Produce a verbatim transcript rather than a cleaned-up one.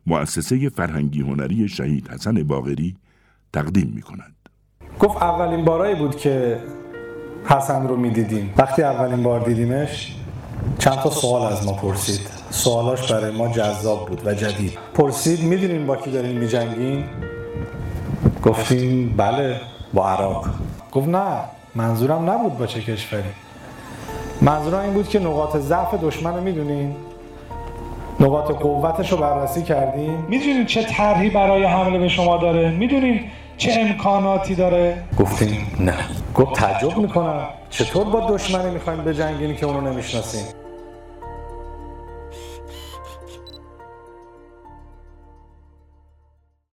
مؤسسه فرهنگی هنری شهید حسن باقری تقدیم می‌کند. گفت اولین بارایی بود که حسن رو می‌دیدیم. وقتی اولین بار دیدیمش چند تا سوال از ما پرسید. سوالاش برای ما جذاب بود و جدید. پرسید می‌دونین با کی دارین می‌جنگین؟ گفتیم بله، با عراق. گفت نه، منظورم نبود با چه کشوری. منظورم این بود که نقاط ضعف دشمن رو می‌دونین؟ نقاط قوتش رو بررسی کردین؟ می‌دونین چه طرحی برای حمله به شما داره؟ می‌دونین چه امکاناتی داره؟ گفتیم نه. گفت تعجب میکنم چطور با دشمنی میخواین بجنگین که اونو نمیشناسین؟